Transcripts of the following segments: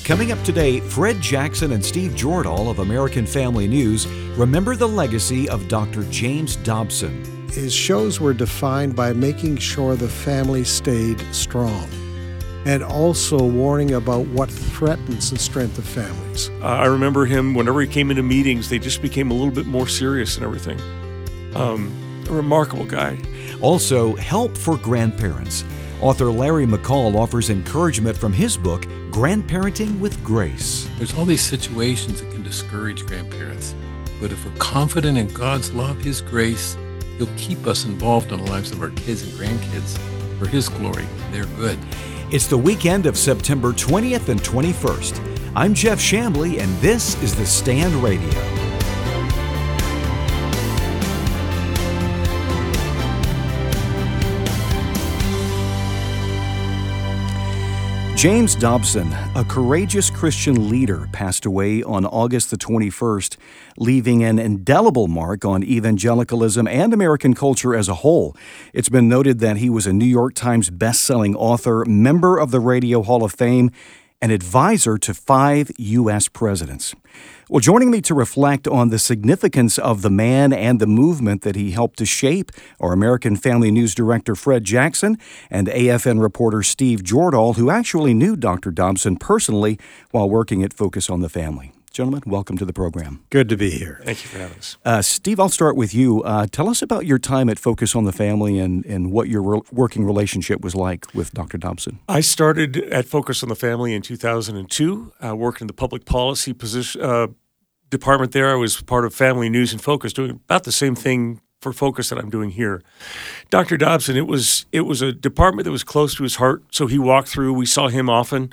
Coming up today, Fred Jackson and Steve Jordahl of American Family News remember the legacy of Dr. James Dobson. His shows were defined by making sure the family stayed strong and also warning about what threatens the strength of families. I remember him, whenever he came into meetings, they just became a little bit more serious and everything. A remarkable guy. Also, help for grandparents. Author Larry McCall offers encouragement from his book, Grandparenting with Grace. There's all these situations that can discourage grandparents. But if we're confident in God's love, His grace, He'll keep us involved in the lives of our kids and grandkids for His glory. They're good. It's the weekend of September 20th and 21st. I'm Jeff Chambly, and this is The Stand Radio. James Dobson, a courageous Christian leader, passed away on August the 21st, leaving an indelible mark on evangelicalism and American culture as a whole. It's been noted that he was a New York Times best-selling author, member of the Radio Hall of Fame, and advisor to 5 U.S. presidents. Well, joining me to reflect on the significance of the man and the movement that he helped to shape are American Family News Director Fred Jackson and AFN reporter Steve Jordahl, who actually knew Dr. Dobson personally while working at Focus on the Family. Gentlemen, welcome to the program. Good to be here. Thank you for having us. Steve, I'll start with you. Tell us about your time at Focus on the Family and what your working relationship was like with Dr. Dobson. I started at Focus on the Family in 2002, worked in the public policy department there. I was part of Family News and Focus, doing about the same thing for Focus that I'm doing here. Dr. Dobson, it was a department that was close to his heart, so he walked through. We saw him often.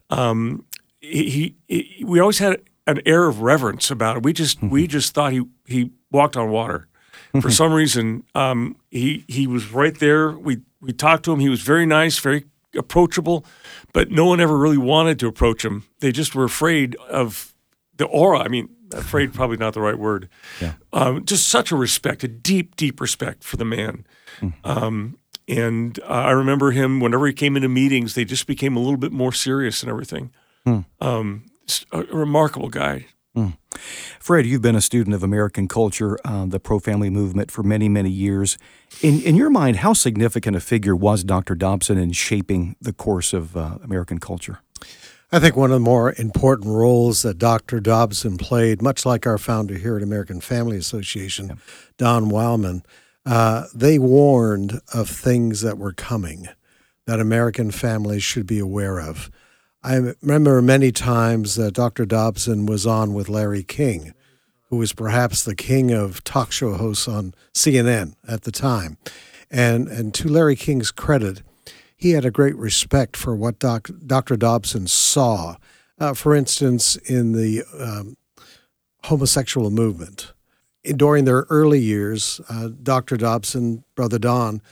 We always had an air of reverence about it. We just thought he walked on water. For some reason, he was right there. We talked to him. He was very nice, very approachable, but no one ever really wanted to approach him. They just were afraid of the aura. I mean, afraid probably not the right word. Yeah. Just such a respect, a deep, deep respect for the man. And I remember him, whenever he came into meetings, they just became a little bit more serious and everything. A remarkable guy. Fred, you've been a student of American culture, the pro-family movement for many, many years. In your mind, how significant a figure was Dr. Dobson in shaping the course of American culture? I think one of the more important roles that Dr. Dobson played, much like our founder here at American Family Association, Don Wildman, they warned of things that were coming that American families should be aware of. I remember many times that Dr. Dobson was on with Larry King, who was perhaps the king of talk show hosts on CNN at the time. And to Larry King's credit, he had a great respect for what Dr. Dobson saw. For instance, in the homosexual movement. During their early years, Dr. Dobson, Brother Don,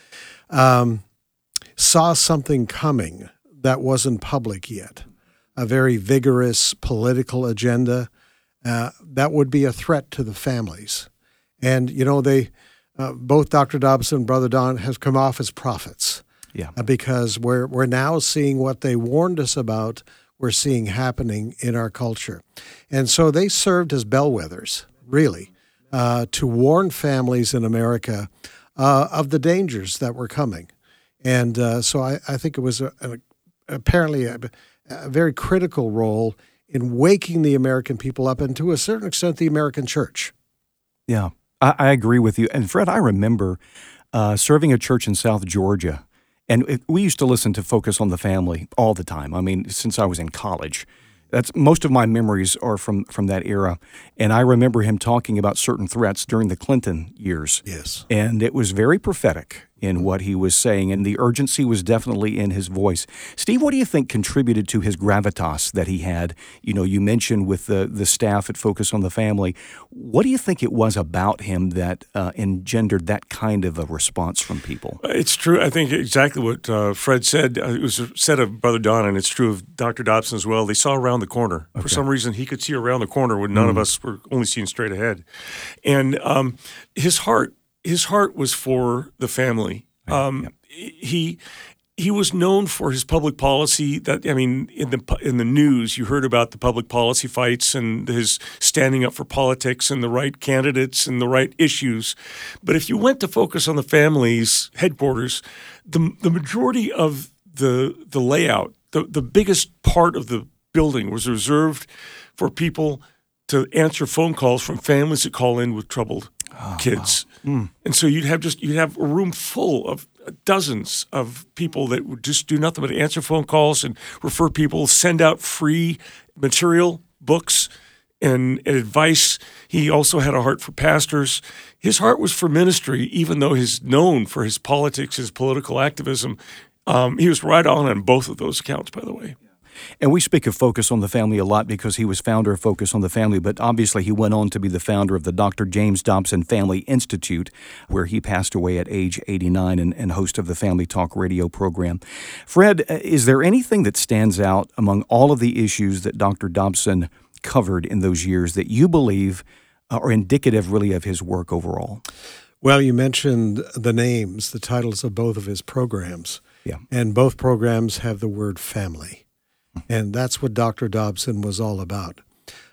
saw something coming that wasn't public yet, a very vigorous political agenda that would be a threat to the families. And, you know, they both Dr. Dobson and Brother Don have come off as prophets because we're now seeing what they warned us about, we're seeing happening in our culture. And so they served as bellwethers, really, to warn families in America of the dangers that were coming. And so I think it was apparently a very critical role in waking the American people up and, to a certain extent, the American church. Yeah, I agree with you. And Fred, I remember serving a church in South Georgia, and we used to listen to Focus on the Family all the time. I mean, since I was in college. That's most of my memories are from that era. And I remember him talking about certain threats during the Clinton years. Yes. And it was very prophetic in what he was saying, and the urgency was definitely in his voice. Steve, what do you think contributed to his gravitas that he had? You know, you mentioned with the staff at Focus on the Family. What do you think it was about him that engendered that kind of a response from people? It's true. I think exactly what Fred said. It was said of Brother Don, and it's true of Dr. Dobson as well. They saw around the corner. Okay. For some reason, he could see around the corner when none of us were only seeing straight ahead. And his heart was for the family. He he was known for his public policy. In the news, you heard about the public policy fights and his standing up for politics and the right candidates and the right issues. But if you went to focus on the family's headquarters, the majority of the layout, the biggest part of the building was reserved for people to answer phone calls from families that call in with troubled kids. Wow. And so you'd have a room full of dozens of people that would just do nothing but answer phone calls and refer people, send out free material, books, and advice. He also had a heart for pastors. His heart was for ministry, even though he's known for his politics, his political activism. He was right on both of those accounts, by the way. And we speak of Focus on the Family a lot because he was founder of Focus on the Family, but obviously he went on to be the founder of the Dr. James Dobson Family Institute, where he passed away at age 89 and host of the Family Talk radio program. Fred, is there anything that stands out among all of the issues that Dr. Dobson covered in those years that you believe are indicative really of his work overall? Well, you mentioned the names, the titles of both of his programs. Yeah. And both programs have the word family. And that's what Dr. Dobson was all about.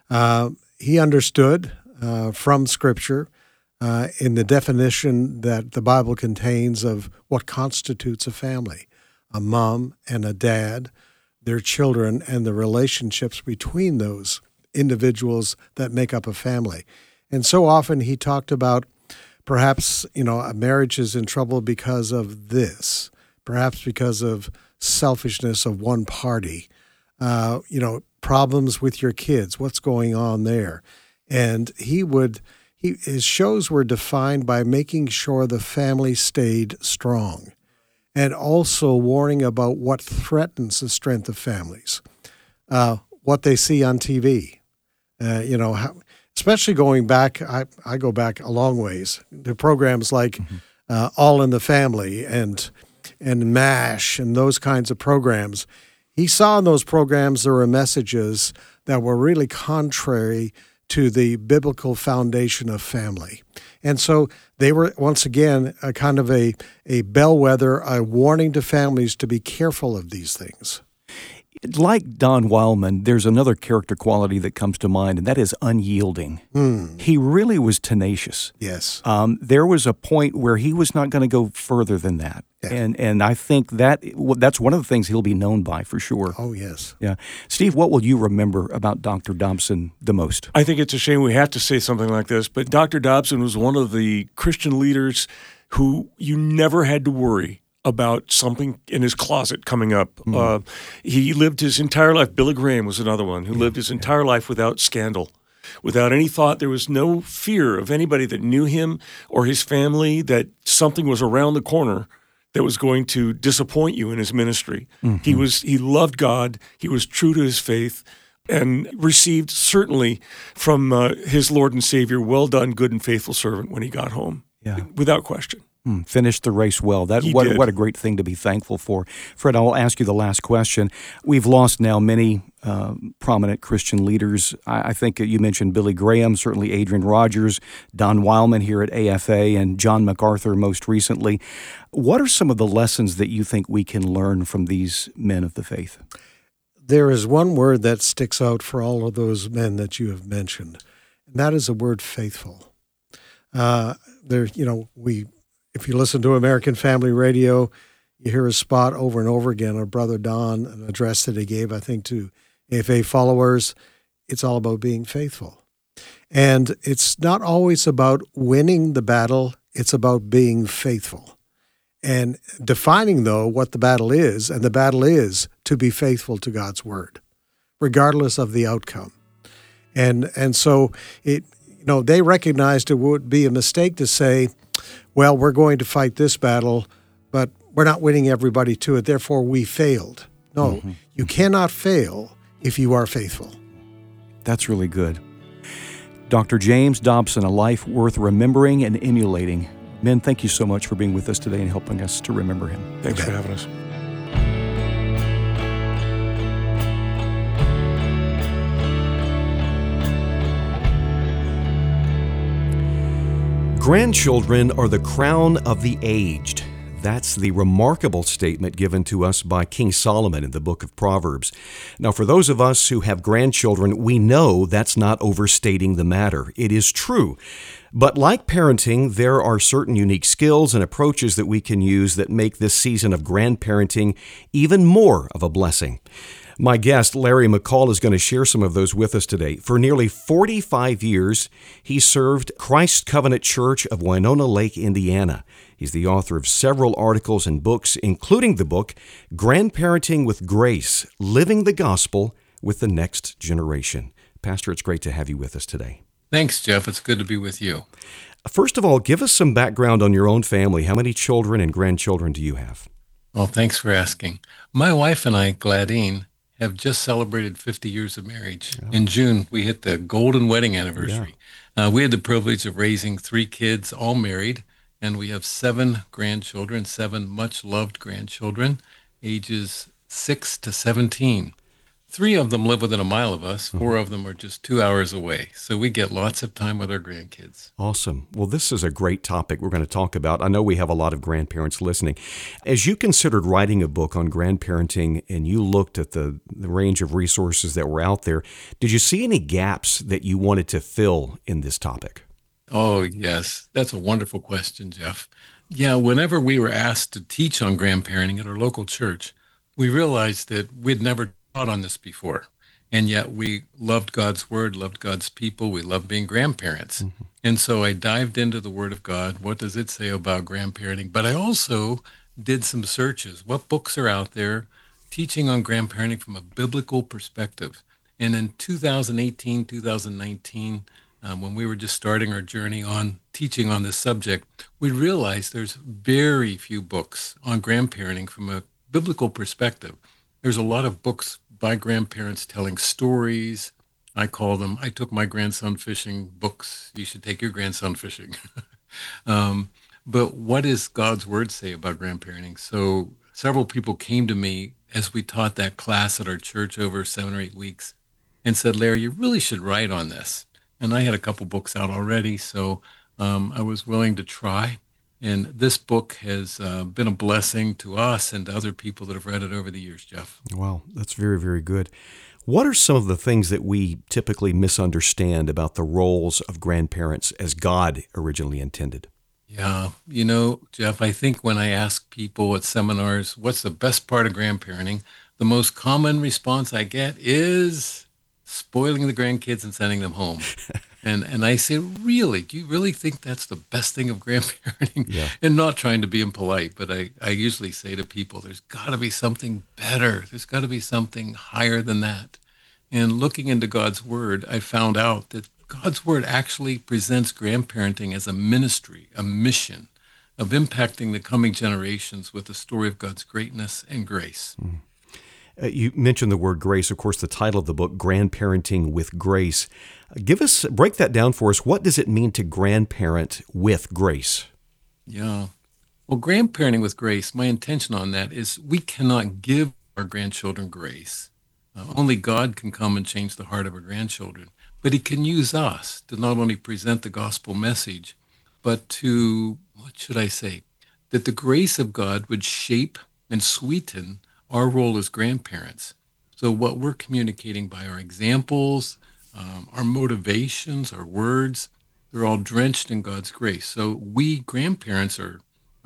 He understood from Scripture in the definition that the Bible contains of what constitutes a family, a mom and a dad, their children, and the relationships between those individuals that make up a family. And so often he talked about perhaps, a marriage is in trouble because of this, perhaps because of selfishness of one party. Problems with your kids, what's going on there. And his shows were defined by making sure the family stayed strong and also warning about what threatens the strength of families, what they see on TV, especially going back, I go back a long ways, to programs like All in the Family and MASH and those kinds of programs. He saw in those programs there were messages that were really contrary to the biblical foundation of family. And so they were, once again, a kind of a bellwether, a warning to families to be careful of these things. Like Don Wildman, there's another character quality that comes to mind, and that is unyielding. He really was tenacious. Yes. There was a point where he was not going to go further than that. Yeah. And I think that's one of the things he'll be known by for sure. Oh, yes. Yeah. Steve, what will you remember about Dr. Dobson the most? I think it's a shame we have to say something like this, but Dr. Dobson was one of the Christian leaders who you never had to worry about something in his closet coming up. He lived his entire life. Billy Graham was another one who lived his entire life without scandal, without any thought. There was no fear of anybody that knew him or his family that something was around the corner that was going to disappoint you in his ministry. He loved God. He was true to his faith and received certainly from his Lord and Savior, "Well done, good and faithful servant," when he got home, without question. Finished the race well. What a great thing to be thankful for. Fred, I'll ask you the last question. We've lost now many prominent Christian leaders. I think you mentioned Billy Graham, certainly Adrian Rogers, Don Wildman here at AFA, and John MacArthur most recently. What are some of the lessons that you think we can learn from these men of the faith? There is one word that sticks out for all of those men that you have mentioned, and that is the word faithful. If you listen to American Family Radio, you hear a spot over and over again of Brother Don, an address that he gave, I think, to AFA followers. It's all about being faithful. And it's not always about winning the battle. It's about being faithful. And defining, though, what the battle is, and the battle is to be faithful to God's word, regardless of the outcome. And so they recognized it would be a mistake to say, well, we're going to fight this battle, but we're not winning everybody to it, therefore we failed. No, you cannot fail if you are faithful. That's really good. Dr. James Dobson, a life worth remembering and emulating. Men, thank you so much for being with us today and helping us to remember him. Thanks for having us. Grandchildren are the crown of the aged. That's the remarkable statement given to us by King Solomon in the book of Proverbs. Now, for those of us who have grandchildren, we know that's not overstating the matter. It is true. But like parenting, there are certain unique skills and approaches that we can use that make this season of grandparenting even more of a blessing. My guest, Larry McCall, is going to share some of those with us today. For nearly 45 years, he served Christ Covenant Church of Winona Lake, Indiana. He's the author of several articles and books, including the book, Grandparenting with Grace, Living the Gospel with the Next Generation. Pastor, it's great to have you with us today. Thanks, Jeff. It's good to be with you. First of all, give us some background on your own family. How many children and grandchildren do you have? Well, thanks for asking. My wife and I, Gladine, have just celebrated 50 years of marriage. Yeah. In June, we hit the golden wedding anniversary. Yeah. We had the privilege of raising 3 kids, all married, and we have 7 grandchildren, 7 much-loved grandchildren, ages 6 to 17. 3 of them live within a mile of us. 4 of them are just 2 hours away. So we get lots of time with our grandkids. Awesome. Well, this is a great topic we're going to talk about. I know we have a lot of grandparents listening. As you considered writing a book on grandparenting and you looked at the range of resources that were out there, did you see any gaps that you wanted to fill in this topic? Oh, yes. That's a wonderful question, Jeff. Yeah, whenever we were asked to teach on grandparenting at our local church, we realized that we'd never taught on this before. And yet we loved God's word, loved God's people. We loved being grandparents. Mm-hmm. And so I dived into the word of God. What does it say about grandparenting? But I also did some searches. What books are out there teaching on grandparenting from a biblical perspective? And in 2018, 2019, when we were just starting our journey on teaching on this subject, we realized there's very few books on grandparenting from a biblical perspective. There's a lot of books by grandparents telling stories. I call them, I took my grandson fishing books. You should take your grandson fishing. But what does God's word say about grandparenting? So several people came to me as we taught that class at our church over 7 or 8 weeks and said, Larry, you really should write on this. And I had a couple books out already, so I was willing to try. And this book has been a blessing to us and to other people that have read it over the years, Jeff. Wow, that's very, very good. What are some of the things that we typically misunderstand about the roles of grandparents as God originally intended? Yeah, you know, Jeff, I think when I ask people at seminars, what's the best part of grandparenting, the most common response I get is spoiling the grandkids and sending them home. And I say, really, do you really think that's the best thing of grandparenting? Yeah. And not trying to be impolite, but I usually say to people, there's got to be something better. There's got to be something higher than that. And looking into God's word, I found out that God's word actually presents grandparenting as a ministry, a mission of impacting the coming generations with the story of God's greatness and grace. Mm. You mentioned the word grace. Of course, the title of the book, Grandparenting with Grace. Break that down for us. What does it mean to grandparent with grace? Yeah. Well, grandparenting with grace, my intention on that is we cannot give our grandchildren grace. Only God can come and change the heart of our grandchildren. But he can use us to not only present the gospel message, but to, what should I say, that the grace of God would shape and sweeten our role as grandparents. So what we're communicating by our examples, our motivations, our words, they're all drenched in God's grace. So we grandparents are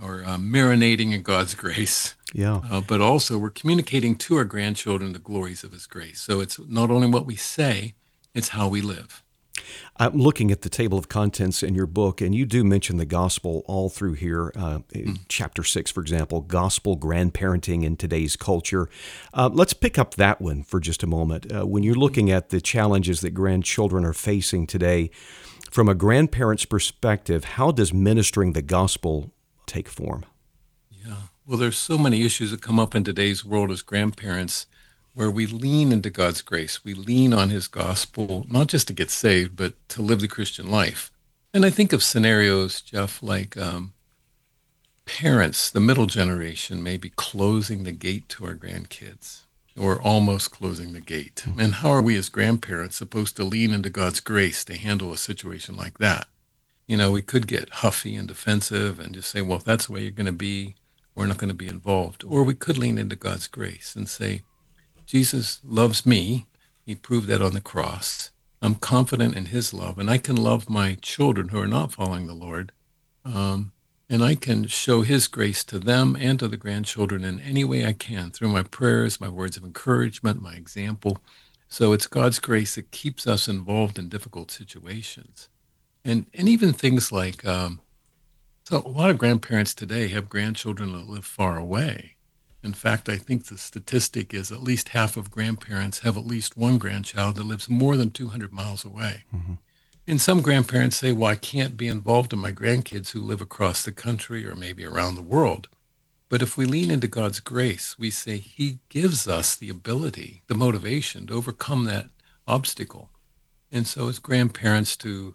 marinating in God's grace. Yeah. But also we're communicating to our grandchildren the glories of his grace. So it's not only what we say, it's how we live. I'm looking at the table of contents in your book, and you do mention the gospel all through here. Chapter 6, for example, gospel grandparenting in today's culture. Let's pick up that one for just a moment. When you're looking at the challenges that grandchildren are facing today, from a grandparent's perspective, how does ministering the gospel take form? Yeah, well, there's so many issues that come up in today's world as grandparents where we lean into God's grace. We lean on his gospel, not just to get saved, but to live the Christian life. And I think of scenarios, Jeff, like parents, the middle generation, maybe closing the gate to our grandkids or almost closing the gate. And how are we as grandparents supposed to lean into God's grace to handle a situation like that? You know, we could get huffy and defensive and just say, well, if that's the way you're going to be, we're not going to be involved. Or we could lean into God's grace and say, Jesus loves me. He proved that on the cross. I'm confident in his love, and I can love my children who are not following the Lord. And I can show his grace to them and to the grandchildren in any way I can, through my prayers, my words of encouragement, my example. So it's God's grace that keeps us involved in difficult situations. And even things like, so a lot of grandparents today have grandchildren that live far away. In fact, I think the statistic is at least half of grandparents have at least one grandchild that lives more than 200 miles away. Mm-hmm. And some grandparents say, well, I can't be involved in my grandkids who live across the country or maybe around the world. But if we lean into God's grace, we say he gives us the ability, the motivation to overcome that obstacle. And so as grandparents to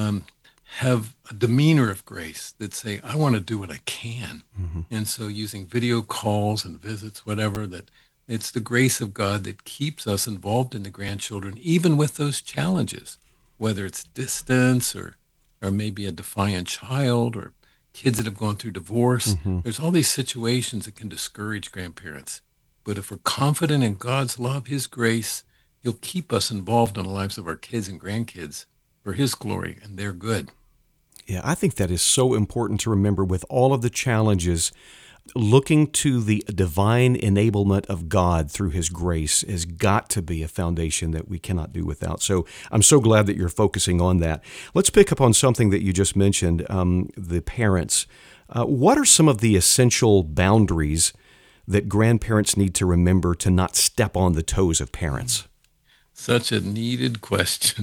have a demeanor of grace that say, I want to do what I can. Mm-hmm. And so using video calls and visits, whatever, that it's the grace of God that keeps us involved in the grandchildren, even with those challenges, whether it's distance or maybe a defiant child or kids that have gone through divorce. Mm-hmm. There's all these situations that can discourage grandparents. But if we're confident in God's love, his grace, he'll keep us involved in the lives of our kids and grandkids for his glory and their good. Yeah, I think that is so important to remember with all of the challenges. Looking to the divine enablement of God through his grace has got to be a foundation that we cannot do without. So I'm so glad that you're focusing on that. Let's pick up on something that you just mentioned, the parents. What are some of the essential boundaries that grandparents need to remember to not step on the toes of parents? Such a needed question.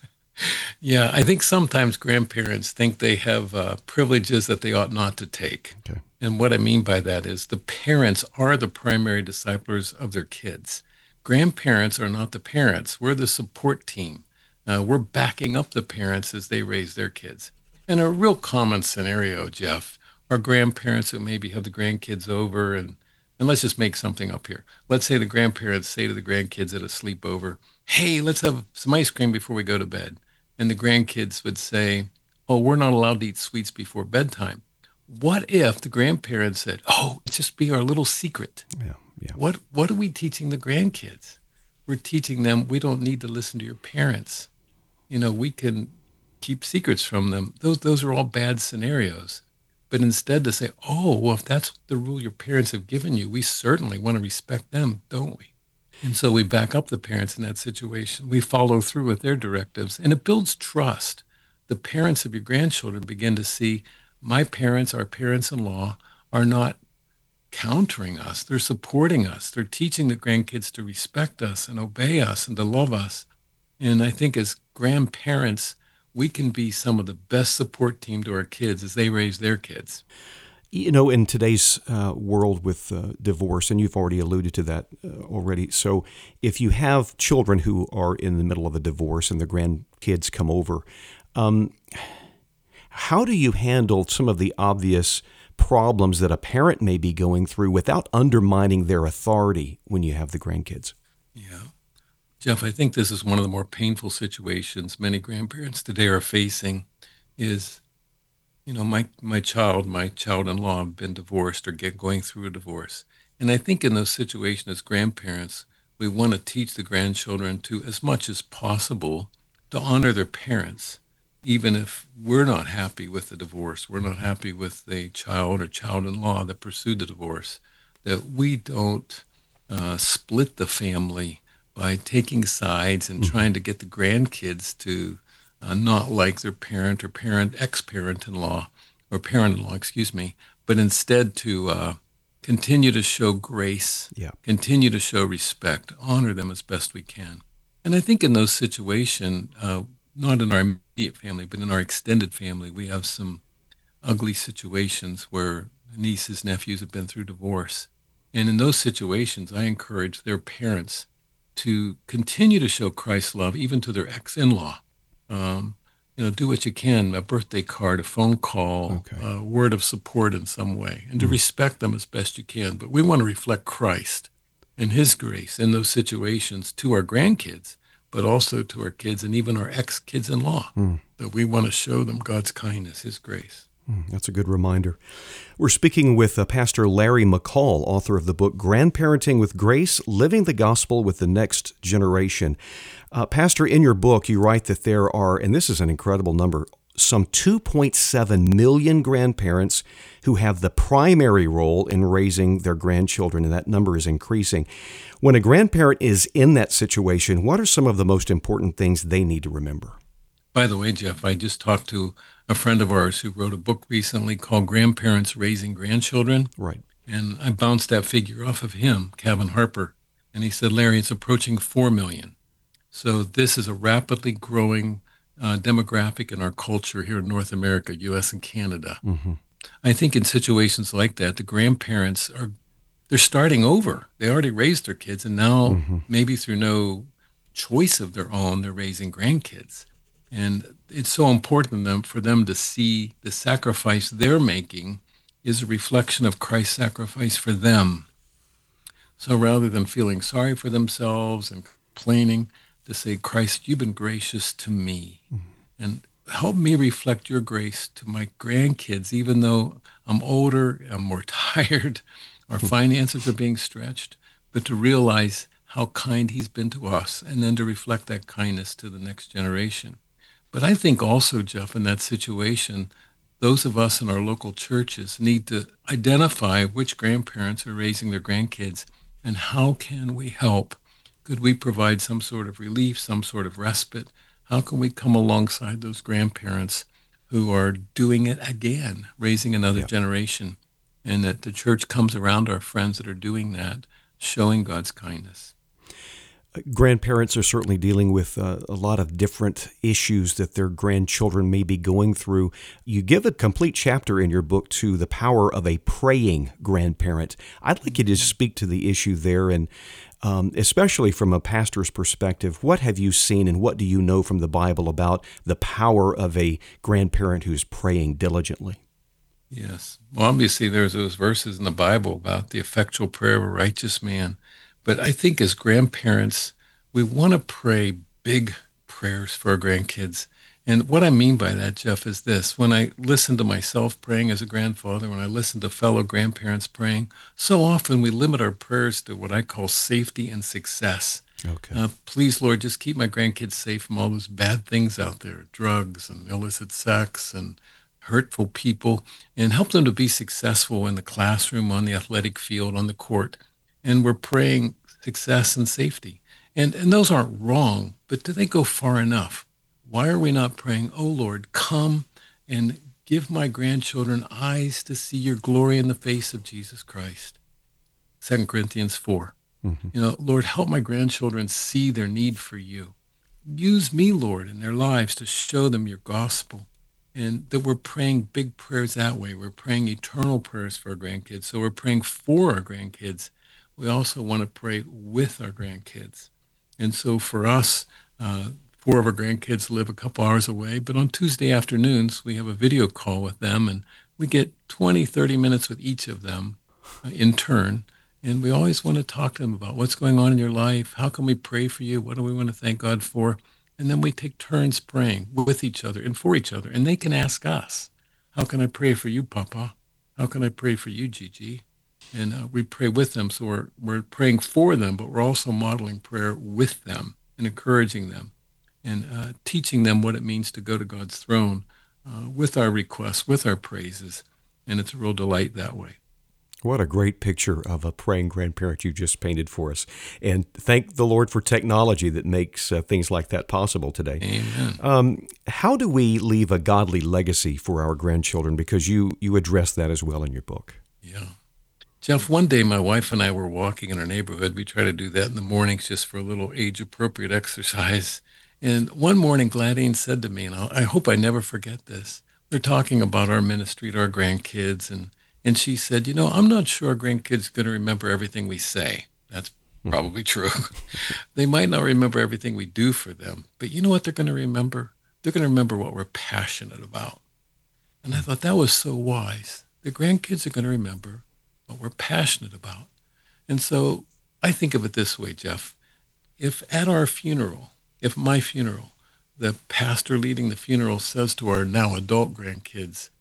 Yeah, I think sometimes grandparents think they have privileges that they ought not to take. Okay. And what I mean by that is the parents are the primary disciplers of their kids. Grandparents are not the parents. We're the support team. We're backing up the parents as they raise their kids. And a real common scenario, Jeff, are grandparents who maybe have the grandkids over and let's just make something up here. Let's say the grandparents say to the grandkids at a sleepover, hey, let's have some ice cream before we go to bed. And the grandkids would say, oh, we're not allowed to eat sweets before bedtime. What if the grandparents said, oh, it's just be our little secret? Yeah. What are we teaching the grandkids? We're teaching them we don't need to listen to your parents. We can keep secrets from them. Those are all bad scenarios. But instead to say, oh, well, if that's the rule your parents have given you, we certainly want to respect them, don't we? And so we back up the parents in that situation. We follow through with their directives, and it builds trust. The parents of your grandchildren begin to see my parents, our parents-in-law, are not countering us. They're supporting us. They're teaching the grandkids to respect us and obey us and to love us. And I think as grandparents, we can be some of the best support team to our kids as they raise their kids. In today's world with divorce, and you've already alluded to that already, so if you have children who are in the middle of a divorce and the grandkids come over, how do you handle some of the obvious problems that a parent may be going through without undermining their authority when you have the grandkids? Yeah. Jeff, I think this is one of the more painful situations many grandparents today are facing is, my child-in-law have been divorced or going through a divorce. And I think in those situations as grandparents, we want to teach the grandchildren to, as much as possible, to honor their parents, even if we're not happy with the divorce, we're not happy with the child or child-in-law that pursued the divorce, that we don't split the family by taking sides and trying to get the grandkids to not like their parent or ex-parent-in-law or parent-in-law, but instead to continue to show grace, continue to show respect, honor them as best we can. And I think in those situations, not in our immediate family, but in our extended family, we have some ugly situations where nieces, nephews have been through divorce. And in those situations, I encourage their parents to continue to show Christ's love, even to their ex-in-law. Do what you can, a birthday card, a phone call, a word of support in some way, and to respect them as best you can. But we want to reflect Christ and his grace in those situations to our grandkids, but also to our kids and even our ex-kids-in-law, that we want to show them God's kindness, his grace. That's a good reminder. We're speaking with Pastor Larry McCall, author of the book Grandparenting with Grace, Living the Gospel with the Next Generation. Pastor, in your book, you write that there are, and this is an incredible number, some 2.7 million grandparents who have the primary role in raising their grandchildren, and that number is increasing. When a grandparent is in that situation, what are some of the most important things they need to remember? By the way, Jeff, I just talked to a friend of ours who wrote a book recently called Grandparents Raising Grandchildren. Right. And I bounced that figure off of him, Kevin Harper. And he said, Larry, it's approaching 4 million. So this is a rapidly growing demographic in our culture here in North America, U.S. and Canada. Mm-hmm. I think in situations like that, the grandparents they're starting over. They already raised their kids, and now maybe through no choice of their own, they're raising grandkids. And it's so important for them to see the sacrifice they're making is a reflection of Christ's sacrifice for them. So rather than feeling sorry for themselves and complaining, to say, Christ, you've been gracious to me. And help me reflect your grace to my grandkids, even though I'm older, I'm more tired, our finances are being stretched, but to realize how kind he's been to us and then to reflect that kindness to the next generation. But I think also, Jeff, in that situation, those of us in our local churches need to identify which grandparents are raising their grandkids and how can we help? Could we provide some sort of relief, some sort of respite? How can we come alongside those grandparents who are doing it again, raising another generation, and that the church comes around our friends that are doing that, showing God's kindness? Grandparents are certainly dealing with a lot of different issues that their grandchildren may be going through. You give a complete chapter in your book to the power of a praying grandparent. I'd like you to speak to the issue there, and especially from a pastor's perspective, what have you seen and what do you know from the Bible about the power of a grandparent who's praying diligently? Yes. Well, obviously there's those verses in the Bible about the effectual prayer of a righteous man. But I think as grandparents, we want to pray big prayers for our grandkids. And what I mean by that, Jeff, is this. When I listen to myself praying as a grandfather, when I listen to fellow grandparents praying, so often we limit our prayers to what I call safety and success. Okay. Please, Lord, just keep my grandkids safe from all those bad things out there, drugs and illicit sex and hurtful people, and help them to be successful in the classroom, on the athletic field, on the court. And we're praying success and safety. And those aren't wrong, but do they go far enough? Why are we not praying, oh Lord, come and give my grandchildren eyes to see your glory in the face of Jesus Christ? 2 Corinthians 4. Lord, help my grandchildren see their need for you. Use me, Lord, in their lives to show them your gospel. And that we're praying big prayers that way. We're praying eternal prayers for our grandkids. So we're praying for our grandkids. We also want to pray with our grandkids. And so for us, 4 of our grandkids live a couple hours away, but on Tuesday afternoons, we have a video call with them, and we get 20, 30 minutes with each of them in turn. And we always want to talk to them about what's going on in your life. How can we pray for you? What do we want to thank God for? And then we take turns praying with each other and for each other. And they can ask us, how can I pray for you, Papa? How can I pray for you, Gigi? And we pray with them. So we're praying for them, but we're also modeling prayer with them and encouraging them and teaching them what it means to go to God's throne with our requests, with our praises. And it's a real delight that way. What a great picture of a praying grandparent you just painted for us. And thank the Lord for technology that makes things like that possible today. Amen. How do we leave a godly legacy for our grandchildren? Because you address that as well in your book. Yeah. Jeff, one day my wife and I were walking in our neighborhood. We try to do that in the mornings just for a little age-appropriate exercise. And one morning, Gladine said to me, and I hope I never forget this, we're talking about our ministry to our grandkids, and she said, I'm not sure our grandkids are going to remember everything we say. That's probably true. They might not remember everything we do for them, but you know what they're going to remember? They're going to remember what we're passionate about. And I thought that was so wise. The grandkids are going to remember what we're passionate about. And so I think of it this way, Jeff. If at our funeral, if my funeral, the pastor leading the funeral says to our now adult grandkids,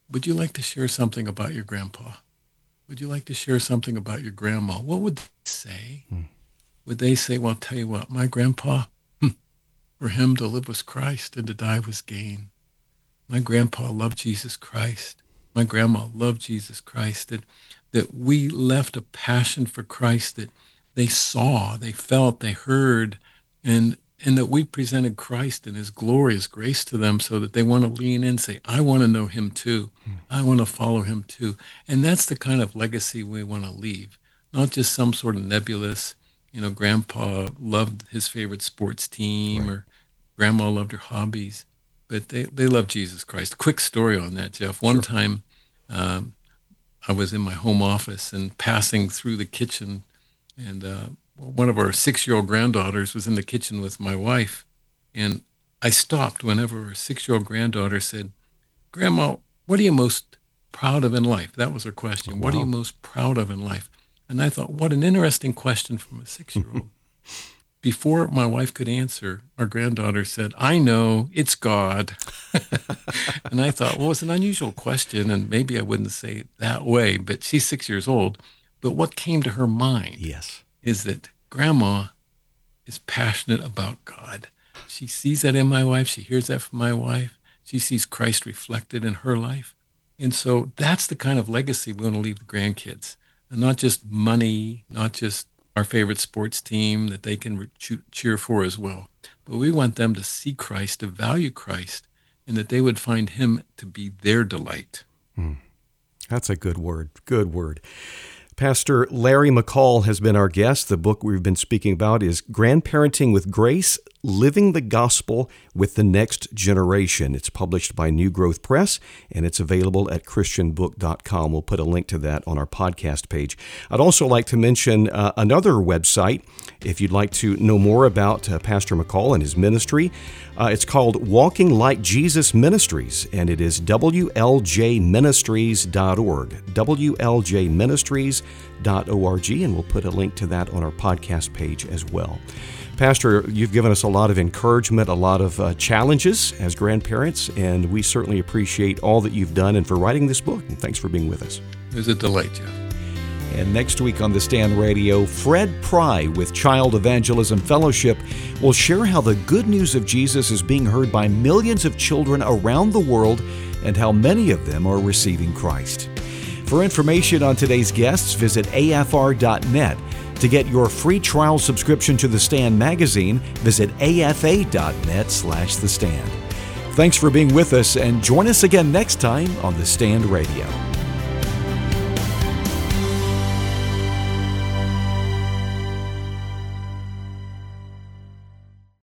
would you like to share something about your grandpa? Would you like to share something about your grandma? What would they say? Would they say, well, I'll tell you what, my grandpa, for him to live was Christ and to die was gain. My grandpa loved Jesus Christ. My grandma loved Jesus Christ. That we left a passion for Christ that they saw, they felt, they heard, and that we presented Christ and his glory, his grace to them so that they want to lean in and say, I want to know him too. I want to follow him too. And that's the kind of legacy we want to leave, not just some sort of nebulous, grandpa loved his favorite sports team or grandma loved her hobbies, but they love Jesus Christ. Quick story on that, Jeff. One time I was in my home office and passing through the kitchen, and one of our 6-year-old granddaughters was in the kitchen with my wife, and I stopped whenever our 6-year-old granddaughter said, Grandma, what are you most proud of in life? That was her question. Wow. What are you most proud of in life? And I thought, what an interesting question from a 6-year-old. Before my wife could answer, our granddaughter said, I know, it's God. And I thought, well, it's an unusual question, and maybe I wouldn't say it that way, but she's 6 years old. But what came to her mind is that Grandma is passionate about God. She sees that in my wife. She hears that from my wife. She sees Christ reflected in her life. And so that's the kind of legacy we want to leave the grandkids. And not just money, not just our favorite sports team that they can cheer for as well. But we want them to see Christ, to value Christ, and that they would find him to be their delight. That's a good word. Good word. Pastor Larry McCall has been our guest. The book we've been speaking about is Grandparenting with Grace, Living the Gospel with the Next Generation. It's published by New Growth Press, and it's available at christianbook.com. We'll put a link to that on our podcast page. I'd also like to mention another website, if you'd like to know more about Pastor McCall and his ministry. It's called Walking Like Jesus Ministries, and it is wljministries.org, wljministries.org, and we'll put a link to that on our podcast page as well. Pastor, you've given us a lot of encouragement, a lot of challenges as grandparents, and we certainly appreciate all that you've done and for writing this book. And thanks for being with us. It was a delight, Jeff. And next week on The Stand Radio, Fred Pry with Child Evangelism Fellowship will share how the good news of Jesus is being heard by millions of children around the world and how many of them are receiving Christ. For information on today's guests, visit afr.net. To get your free trial subscription to The Stand magazine, visit afa.net/thestand. Thanks for being with us, and join us again next time on The Stand Radio.